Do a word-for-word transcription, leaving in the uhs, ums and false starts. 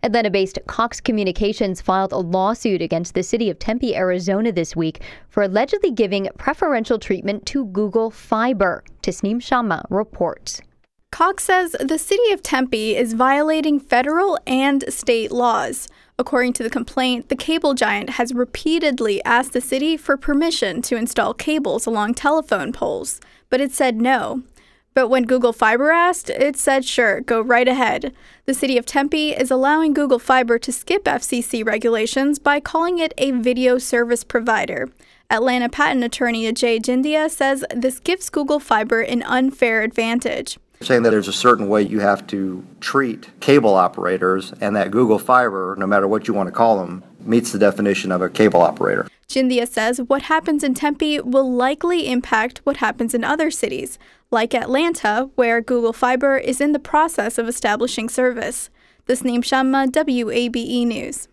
Atlanta-based Cox Communications filed a lawsuit against the city of Tempe, Arizona this week for allegedly giving preferential treatment to Google Fiber. Tasneem Shamma reports. Cox says the city of Tempe is violating federal and state laws. According to the complaint, the cable giant has repeatedly asked the city for permission to install cables along telephone poles, but it said no. But when Google Fiber asked, it said sure, go right ahead. The city of Tempe is allowing Google Fiber to skip F C C regulations by calling it a video service provider. Atlanta patent attorney Ajay Jindia says this gives Google Fiber an unfair advantage. Saying that there's a certain way you have to treat cable operators, and that Google Fiber, no matter what you want to call them, meets the definition of a cable operator. Jindia says what happens in Tempe will likely impact what happens in other cities, like Atlanta, where Google Fiber is in the process of establishing service. Tasneem Shamma, W A B E News.